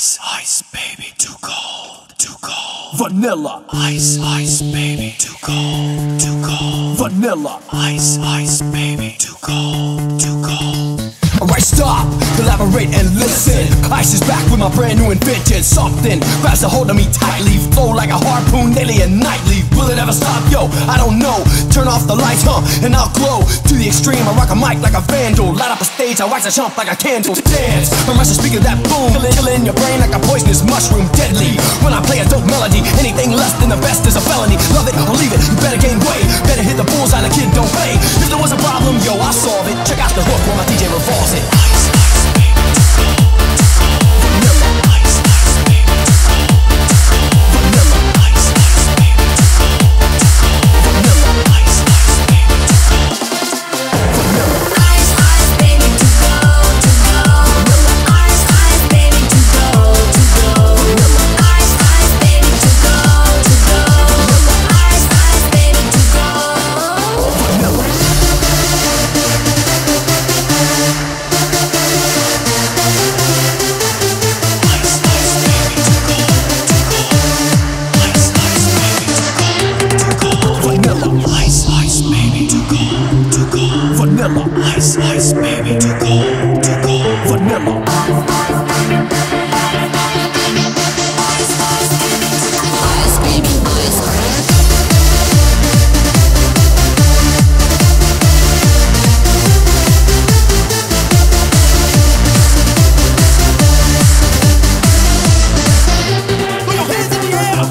Ice, ice, baby, too cold, too cold. Vanilla. Ice, ice, baby, too cold, too cold. Vanilla. Ice, ice, baby, too cold, too cold. Alright, stop, collaborate and listen. Ice is back with my brand new invention. Something grabs a hold of me tightly, flow like a harpoon daily and nightly. Will it ever stop? Yo, I don't know. Turn off the lights, and I'll glow to the extreme. I rock a mic like a vandal, light up a stage, I wax a chump like a candle. Dance, I rush a speaker that boom, killing your brain like a poisonous mushroom, deadly. When I play a dope melody, anything less than the best is a felony. Love it or leave it, you better gain weight, better hit the bullseye, the kid don't play. If there was a problem, yo, I'll solve it. Check out the hook while my DJ revolves it. Ice, ice, baby, too cold, too cold. Vanilla. Ice, ice, baby, too cold, too cold. Vanilla. Ice, ice, baby, too cold, too cold. Vanilla. Ice, ice, baby, too cold. Vanilla. Ice, ice, baby, to go, to go. Ice, ice, baby, to go, to go. Ice, ice, baby, to go, to go. Ice, ice, baby, to go. Vanilla. Ice, ice, baby, too cold, too cold. Ice, ice, baby, too cold, too cold. Vanilla. Ice, ice, baby, too cold, too cold. Vanilla. Ice, ice, baby, too cold, too cold. Vanilla. Ice, baby, ice. Put your hands in the air.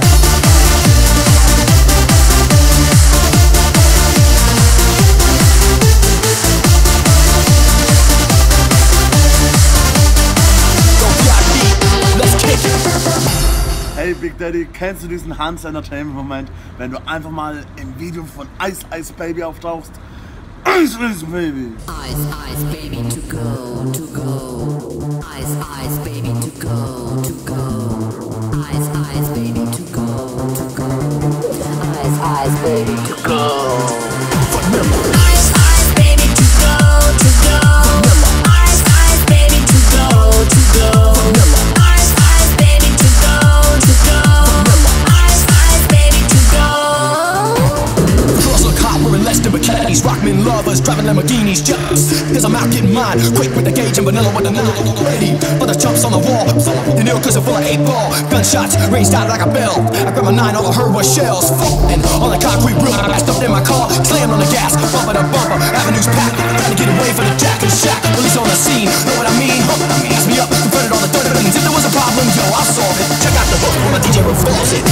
Let's kick it. Hey Big Daddy, kennst du diesen Hans Entertainment Moment, wenn du einfach mal im Video von Ice Ice Baby auftauchst? Ice Ice Baby! Ice, ice, baby, to go, to go. Ice, ice, baby, to go, to go. Ice, ice, baby, to go, to go. Ice, ice, baby, to go. Vanilla. Ice, ice, baby, to go, to go. Ice, ice, baby, to go, to go. Ice, ice, baby, to go, to go. Ice, ice, baby, to go. Girls look hot wearing less than bikinis. Rockmen lovers driving Lamborghinis just cause I'm out getting mine. Quick with the gauge and vanilla with the ready. But the jumps on the wall, the nail cause they're full of 8-ball. Gunshots ranged out like a bell. I grabbed my 9, all I heard was shells falling on the concrete roof. I stepped in my car, slammed on the gas, bumper to bumper, avenues packed. Trying to get away from the jack and shack. Police on the scene, know what I mean? Ask me up, converted all the dirt. If there was a problem, yo, I'll solve it. Check out the hook when my DJ revolves it.